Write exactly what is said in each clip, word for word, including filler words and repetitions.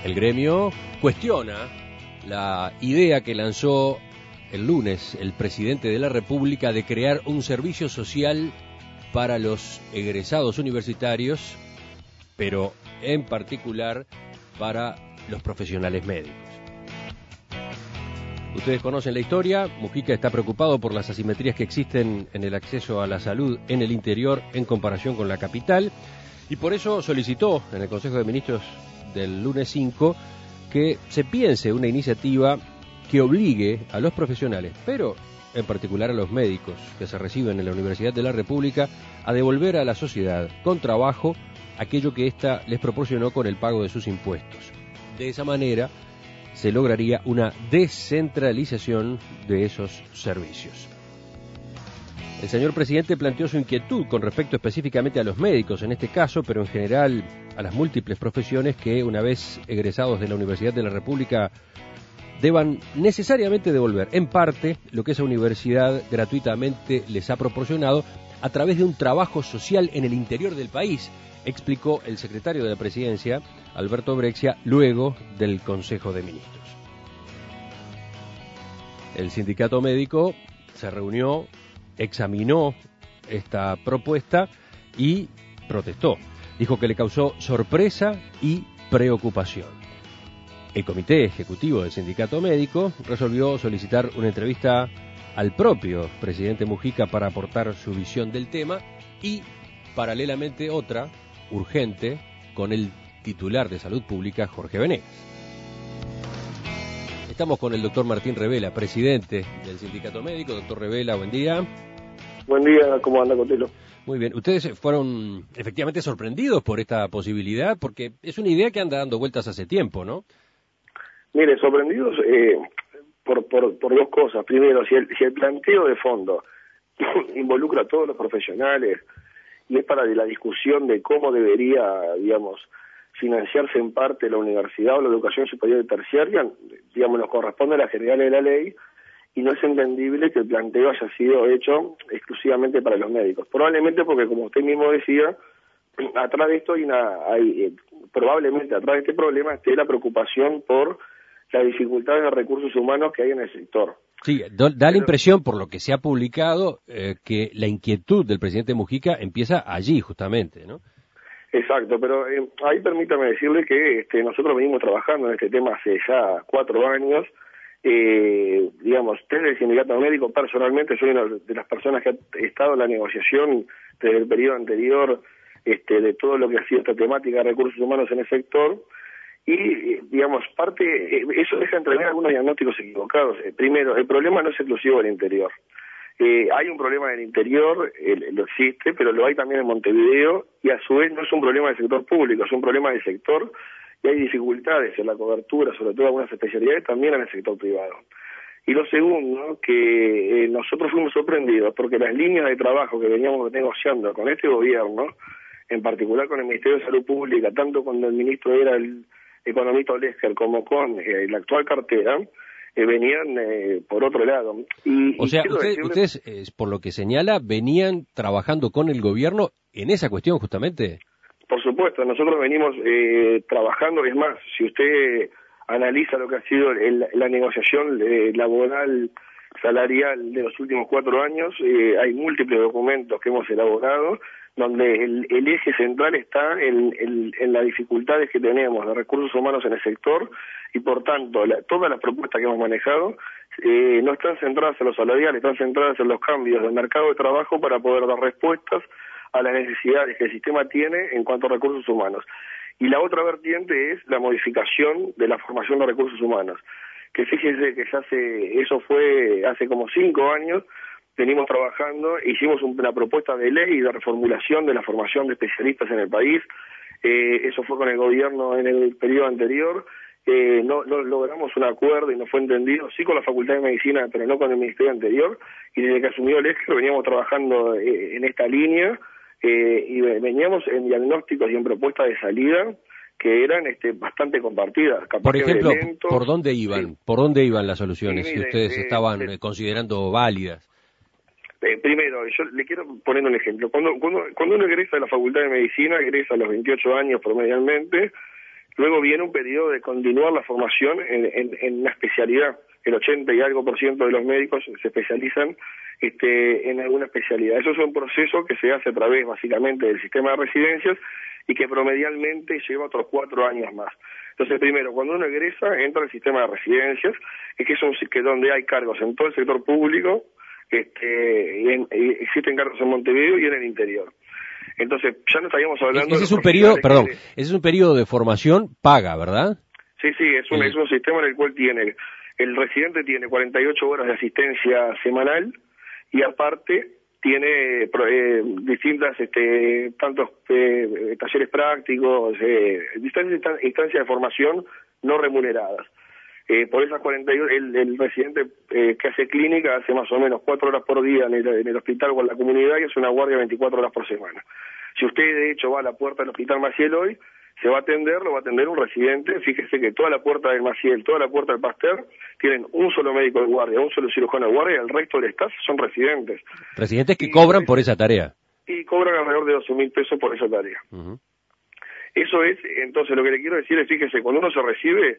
El gremio cuestiona la idea que lanzó el lunes el presidente de la República de crear un servicio social para los egresados universitarios, pero en particular para los profesionales médicos. Ustedes conocen la historia. Mujica está preocupado por las asimetrías que existen en el acceso a la salud en el interior en comparación con la capital, y por eso solicitó en el Consejo de Ministros del lunes cinco que se piense una iniciativa que obligue a los profesionales, pero en particular a los médicos que se reciben en la Universidad de la República, a devolver a la sociedad con trabajo aquello que ésta les proporcionó con el pago de sus impuestos. De esa manera se lograría una descentralización de esos servicios. El señor presidente planteó su inquietud con respecto específicamente a los médicos en este caso, pero en general a las múltiples profesiones que, una vez egresados de la Universidad de la República, deban necesariamente devolver en parte lo que esa universidad gratuitamente les ha proporcionado a través de un trabajo social en el interior del país, explicó el secretario de la Presidencia, Alberto Brexia, luego del Consejo de Ministros. El sindicato médico se reunió, examinó esta propuesta y protestó. Dijo que le causó sorpresa y preocupación. El comité ejecutivo del sindicato médico resolvió solicitar una entrevista al propio presidente Mujica para aportar su visión del tema y, paralelamente, otra urgente con el titular de Salud Pública, Jorge Venegas. Estamos con el doctor Martín Revela, presidente del Sindicato Médico. Doctor Revela, buen día. Buen día, ¿cómo anda, Cotelo? Muy bien. ¿Ustedes fueron efectivamente sorprendidos por esta posibilidad? Porque es una idea que anda dando vueltas hace tiempo, ¿no? Mire, sorprendidos eh, por, por, por dos cosas. Primero, si el, si el planteo de fondo involucra a todos los profesionales y es para la discusión de cómo debería, digamos, financiarse en parte la universidad o la educación superior y terciaria, digamos, nos corresponde a la general de la ley, y no es entendible que el planteo haya sido hecho exclusivamente para los médicos. Probablemente porque, como usted mismo decía, atrás de esto hay una, hay, eh, probablemente atrás de este problema esté la preocupación por las dificultades de recursos humanos que hay en el sector. Sí, da la impresión, por lo que se ha publicado, eh, que la inquietud del presidente Mujica empieza allí, justamente, ¿no? Exacto, pero eh, ahí permítame decirle que este, nosotros venimos trabajando en este tema hace ya cuatro años. Eh, digamos, desde el sindicato médico, personalmente soy una de las personas que ha estado en la negociación desde el periodo anterior este, de todo lo que ha sido esta temática de recursos humanos en el sector. Y, digamos, parte, eso deja entrever algunos diagnósticos equivocados. Primero, el problema no es exclusivo del interior. Eh, hay un problema del interior, eh, lo existe, pero lo hay también en Montevideo, y a su vez no es un problema del sector público, es un problema del sector, y hay dificultades en la cobertura, sobre todo algunas especialidades, también en el sector privado. Y lo segundo, que eh, nosotros fuimos sorprendidos, porque las líneas de trabajo que veníamos negociando con este gobierno, en particular con el Ministerio de Salud Pública, tanto cuando el ministro era el economista Olesker como con eh, la actual cartera, eh, venían eh, por otro lado. Y, o sea, y usted, decirle... ustedes, eh, por lo que señala, venían trabajando con el gobierno en esa cuestión justamente. Por supuesto, nosotros venimos eh, trabajando, es más, si usted analiza lo que ha sido el, la negociación eh, laboral salarial de los últimos cuatro años, eh, hay múltiples documentos que hemos elaborado donde el, el eje central está en, en, en las dificultades que tenemos de recursos humanos en el sector, y por tanto la, todas las propuestas que hemos manejado eh, no están centradas en los salariales, están centradas en los cambios del mercado de trabajo para poder dar respuestas a las necesidades que el sistema tiene en cuanto a recursos humanos. Y la otra vertiente es la modificación de la formación de recursos humanos, que fíjese que ya hace, eso fue hace como cinco años, venimos trabajando, hicimos una propuesta de ley de reformulación de la formación de especialistas en el país, eh, eso fue con el gobierno en el periodo anterior, eh, no, no logramos un acuerdo y no fue entendido, sí con la Facultad de Medicina, pero no con el Ministerio anterior, y desde que asumió el eje veníamos trabajando eh, en esta línea, eh, y veníamos en diagnósticos y en propuestas de salida que eran este, bastante compartidas. Por ejemplo, ¿por dónde iban? Sí. ¿Por dónde iban las soluciones sí, que mire, ustedes eh, estaban eh, considerando válidas? Eh, primero, yo le quiero poner un ejemplo. Cuando, cuando, cuando uno egresa de la Facultad de Medicina, egresa a los veintiocho años promedialmente, Luego viene un periodo de continuar la formación en, en, en una especialidad. El ochenta y algo por ciento de los médicos se especializan este, en alguna especialidad. Eso es un proceso que se hace a través, básicamente, del sistema de residencias y que promedialmente lleva otros cuatro años más. Entonces, primero, cuando uno egresa, entra al sistema de residencias, es que es un que donde hay cargos en todo el sector público, este, y en, y existen cargos en Montevideo y en el interior. Entonces, ya no estaríamos hablando... Ese es un periodo, perdón, ese es un periodo de formación paga, ¿verdad? Sí, sí, es un, sí. es un sistema en el cual tiene, el residente tiene cuarenta y ocho horas de asistencia semanal y aparte tiene eh, distintas, este, tantos eh, talleres prácticos, eh, distintas instancias de formación no remuneradas. Eh, por esas cuarenta y ocho, el, el residente eh, que hace clínica hace más o menos cuatro horas por día en el, en el hospital con la comunidad y hace una guardia veinticuatro horas por semana. Si usted de hecho va a la puerta del Hospital Maciel hoy, se va a atender, lo va a atender un residente. Fíjese que toda la puerta del Maciel, toda la puerta del Pasteur, tienen un solo médico de guardia, un solo cirujano de guardia, y el resto del staff son residentes. Residentes que y, cobran por esa tarea. Y cobran alrededor de doce mil pesos por esa tarea. Uh-huh. Eso es, entonces lo que le quiero decir es, fíjese, cuando uno se recibe,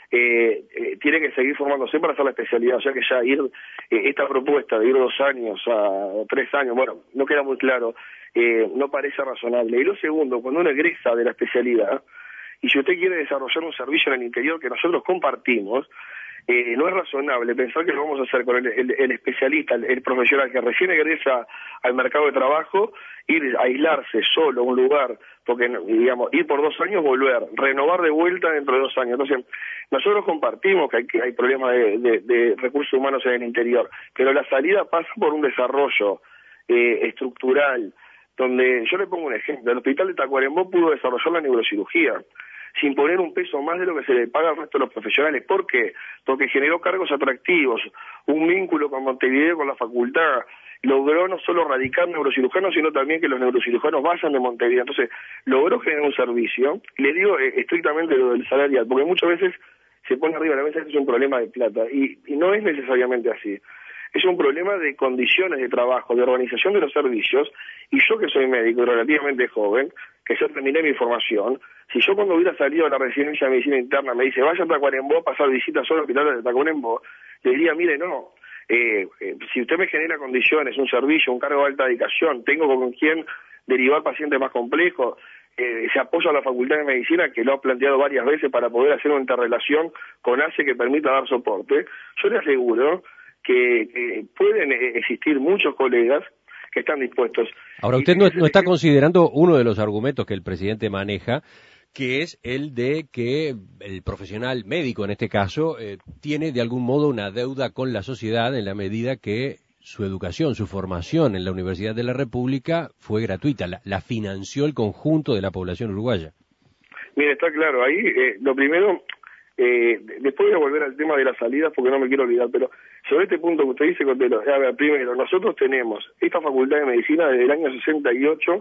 eh, eh, tiene que seguir formándose para hacer la especialidad, o sea que ya ir, eh, esta propuesta de ir dos años a tres años, bueno, no queda muy claro, eh, no parece razonable. Y lo segundo, cuando uno egresa de la especialidad, y si usted quiere desarrollar un servicio en el interior que nosotros compartimos, eh, no es razonable pensar que lo vamos a hacer con el, el, el especialista, el, el profesional que recién egresa al mercado de trabajo, ir a aislarse solo a un lugar, porque digamos, ir por dos años, volver, renovar de vuelta dentro de dos años. Entonces, nosotros compartimos que hay, que hay problemas de, de, de recursos humanos en el interior, pero la salida pasa por un desarrollo eh, estructural, donde yo le pongo un ejemplo, el hospital de Tacuarembó pudo desarrollar la neurocirugía sin poner un peso más de lo que se le paga al resto de los profesionales. ¿Por qué? Porque generó cargos atractivos, un vínculo con Montevideo, con la facultad, logró no solo radicar neurocirujanos, sino también que los neurocirujanos vayan de Montevideo. Entonces, logró generar un servicio, le digo eh, estrictamente lo del salarial, porque muchas veces se pone arriba de la mesa que es un problema de plata, y, y no es necesariamente así. Es un problema de condiciones de trabajo, de organización de los servicios, y yo que soy médico y relativamente joven, que ya terminé mi formación, si yo cuando hubiera salido de la residencia de medicina interna me dice, vaya a Tacuarembó a pasar visitas solo al hospital de Tacuarembó, le diría, mire, no, eh, eh, si usted me genera condiciones, un servicio, un cargo de alta dedicación, tengo con quién derivar pacientes más complejos, eh, se apoya a la Facultad de Medicina, que lo ha planteado varias veces para poder hacer una interrelación con A C E que permita dar soporte, yo le aseguro que, que pueden existir muchos colegas que están dispuestos. Ahora, usted no, no está considerando uno de los argumentos que el presidente maneja, que es el de que el profesional médico, en este caso, eh, tiene de algún modo una deuda con la sociedad en la medida que su educación, su formación en la Universidad de la República fue gratuita, la, la financió el conjunto de la población uruguaya. Mire, está claro, ahí eh, lo primero, eh, después voy a volver al tema de las salidas porque no me quiero olvidar, pero sobre este punto que usted dice, Cotelo, a ver, primero, nosotros tenemos esta Facultad de Medicina desde el año sesenta y ocho,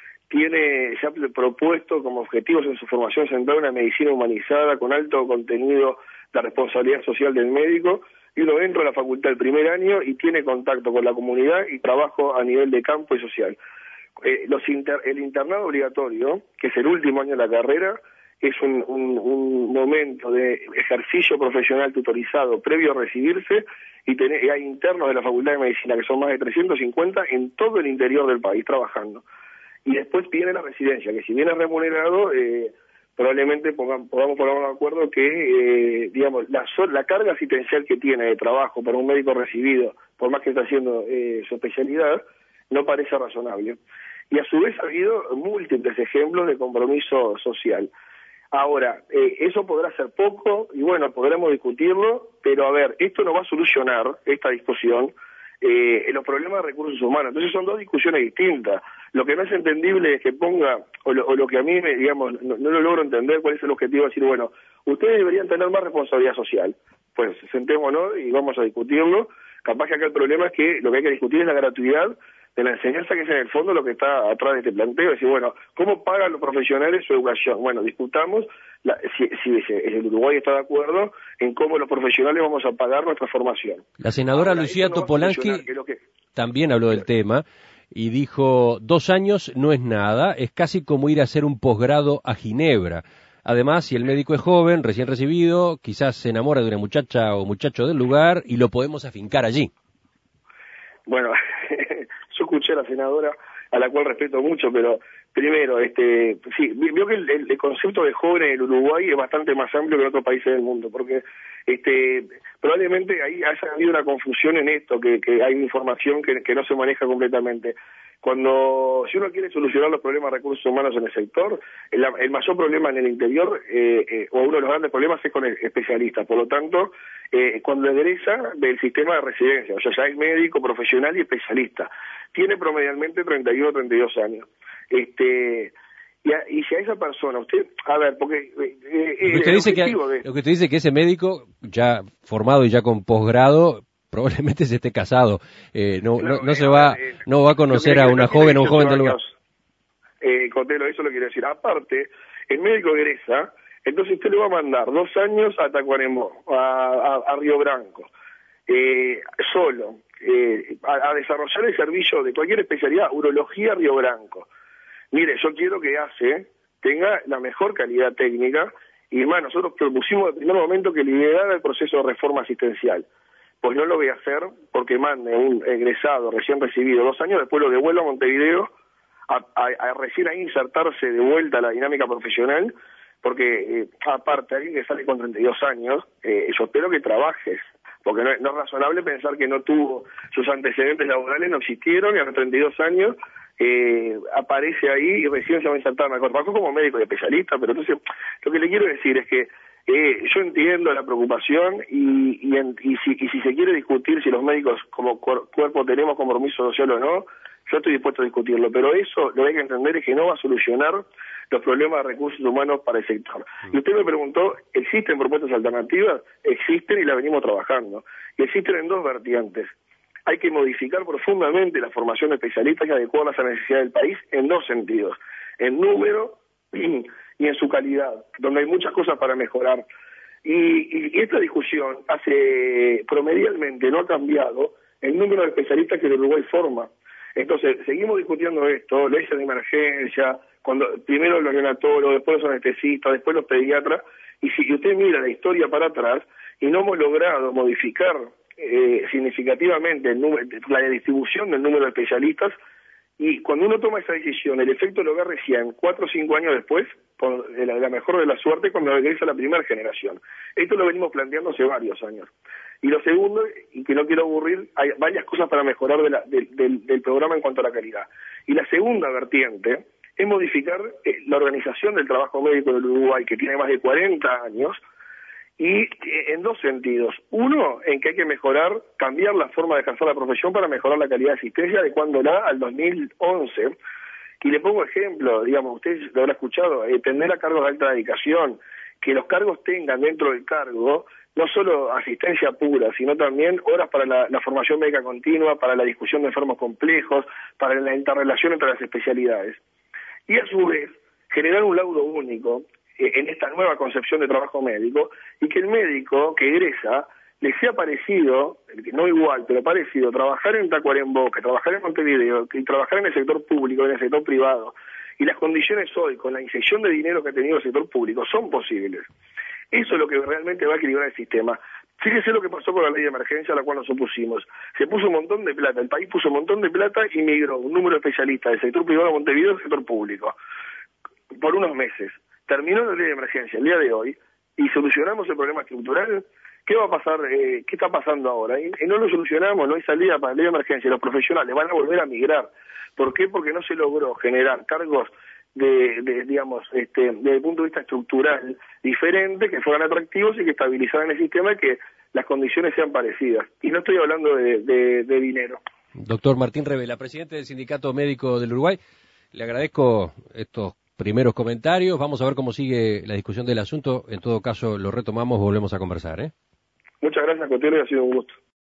tiene ya propuesto como objetivos en su formación centrada una medicina humanizada con alto contenido de responsabilidad social del médico, y uno entra a la facultad el primer año y tiene contacto con la comunidad y trabajo a nivel de campo y social. Eh, los inter, el internado obligatorio, que es el último año de la carrera, es un, un, un momento de ejercicio profesional tutorizado previo a recibirse, y, tener, y hay internos de la Facultad de Medicina, que son más de trescientos cincuenta en todo el interior del país trabajando. Y después viene la residencia, que si bien es remunerado, eh, probablemente pongamos, podamos ponernos de acuerdo que, eh, digamos, la, la carga asistencial que tiene de trabajo para un médico recibido, por más que está haciendo eh, su especialidad, no parece razonable. Y a su vez ha habido múltiples ejemplos de compromiso social. Ahora, eh, eso podrá ser poco, y bueno, podremos discutirlo, pero a ver, esto no va a solucionar, esta discusión, eh, los problemas de recursos humanos. Entonces son dos discusiones distintas. Lo que no es entendible es que ponga, o lo, o lo que a mí, me, digamos, no, no lo logro entender, cuál es el objetivo de decir, bueno, ustedes deberían tener más responsabilidad social. Pues sentémonos y vamos a discutirlo. Capaz que acá el problema es que lo que hay que discutir es la gratuidad de la enseñanza, que es en el fondo lo que está atrás de este planteo. Es decir, bueno, ¿cómo pagan los profesionales su educación? Bueno, discutamos la, si, si, si el Uruguay está de acuerdo en cómo los profesionales vamos a pagar nuestra formación. La senadora Ahora, Lucía no Topolansky que... también habló del tema y dijo, dos años no es nada, es casi como ir a hacer un posgrado a Ginebra. Además, si el médico es joven, recién recibido, quizás se enamora de una muchacha o muchacho del lugar y lo podemos afincar allí. Bueno, yo escuché a la senadora, a la cual respeto mucho, pero primero, este, sí, veo que el, el concepto de joven en el Uruguay es bastante más amplio que en otros países del mundo, porque este, probablemente ahí haya habido una confusión en esto, que, que hay información que, que no se maneja completamente. Cuando, si uno quiere solucionar los problemas de recursos humanos en el sector, el, el mayor problema en el interior, eh, eh, o uno de los grandes problemas es con el especialista. Por lo tanto, eh, cuando egresa del sistema de residencia, o sea, ya es médico, profesional y especialista, tiene promedialmente treinta y uno, treinta y dos años. Este, y, a, y si a esa persona, usted, a ver, porque... Eh, lo, que usted dice que, de... lo que usted dice que ese médico, ya formado y ya con posgrado, probablemente se esté casado, eh, no, claro, no, no se va, eh, no va a conocer a una joven o un joven del lugar. Eh, Cotelo, eso lo quiero decir. Aparte, el médico egresa, entonces usted le va a mandar dos años a Tacuarembó, a, a, a Río Branco, eh, solo, eh, a, a desarrollar el servicio de cualquier especialidad, urología Río Branco. Mire, yo quiero que ACE tenga la mejor calidad técnica, y más, nosotros propusimos en el primer momento que liderara el proceso de reforma asistencial. Pues no lo voy a hacer porque mande un egresado recién recibido dos años, después lo devuelvo a Montevideo a, a, a recién a insertarse de vuelta a la dinámica profesional, porque eh, aparte alguien que sale con treinta y dos años, eh, yo espero que trabajes, porque no, no es razonable pensar que no tuvo, sus antecedentes laborales no existieron y a los treinta y dos años eh, aparece ahí y recién se va a insertar. Me trabajo como médico y especialista, pero entonces lo que le quiero decir es que Eh, yo entiendo la preocupación y, y, en, y, si, y si se quiere discutir si los médicos como cuer, cuerpo tenemos compromiso social o no, yo estoy dispuesto a discutirlo, pero eso lo que hay que entender es que no va a solucionar los problemas de recursos humanos para el sector. Y usted me preguntó, ¿existen propuestas alternativas? Existen y las venimos trabajando. Y existen en dos vertientes. Hay que modificar profundamente la formación de especialistas y adecuarlas a la necesidad del país en dos sentidos, en número y y en su calidad, donde hay muchas cosas para mejorar. Y, y esta discusión hace, promedialmente no ha cambiado el número de especialistas que el Uruguay forma. Entonces, seguimos discutiendo esto, leyes de emergencia, cuando primero los neonatólogos, después los anestesistas, después los pediatras, y si usted mira la historia para atrás, y no hemos logrado modificar eh, significativamente el número, la distribución del número de especialistas, y cuando uno toma esa decisión, el efecto lo ve recién, cuatro o cinco años después, con la, la mejor de la suerte, cuando regresa la primera generación. Esto lo venimos planteando hace varios años. Y lo segundo, y que no quiero aburrir, hay varias cosas para mejorar de la, de, del, del programa en cuanto a la calidad. Y la segunda vertiente es modificar eh, la organización del trabajo médico del Uruguay, que tiene más de cuarenta años, y eh, en dos sentidos. Uno, en que hay que mejorar, cambiar la forma de ejercer la profesión para mejorar la calidad de asistencia, adecuándola al dos mil once. Y le pongo ejemplo, digamos, usted lo habrá escuchado, eh, tener a cargos de alta dedicación, que los cargos tengan dentro del cargo no solo asistencia pura, sino también horas para la, la formación médica continua, para la discusión de enfermos complejos, para la interrelación entre las especialidades. Y a su vez, generar un laudo único en esta nueva concepción de trabajo médico, y que el médico que egresa le sea parecido, no igual, pero parecido, trabajar en Tacuarembó, que trabajar en Montevideo, que trabajar en el sector público, en el sector privado. Y las condiciones hoy, con la inyección de dinero que ha tenido el sector público, son posibles. Eso es lo que realmente va a equilibrar el sistema. Fíjese lo que pasó con la ley de emergencia a la cual nos opusimos. Se puso un montón de plata, el país puso un montón de plata y migró un número de especialistas del sector privado de Montevideo al sector público. Por unos meses. Terminó la ley de emergencia el día de hoy y solucionamos el problema estructural. ¿Qué va a pasar? Eh, ¿Qué está pasando ahora? Y, y no lo solucionamos, no hay salida para la ley de emergencia. Los profesionales van a volver a migrar. ¿Por qué? Porque no se logró generar cargos de, de digamos, este, desde el punto de vista estructural diferentes, que fueran atractivos y que estabilizaran el sistema y que las condiciones sean parecidas. Y no estoy hablando de, de, de dinero. Doctor Martín Revela, presidente del Sindicato Médico del Uruguay, le agradezco estos primeros comentarios. Vamos a ver cómo sigue la discusión del asunto. En todo caso, lo retomamos, volvemos a conversar, ¿eh? Muchas gracias, Cotelo, y ha sido un gusto.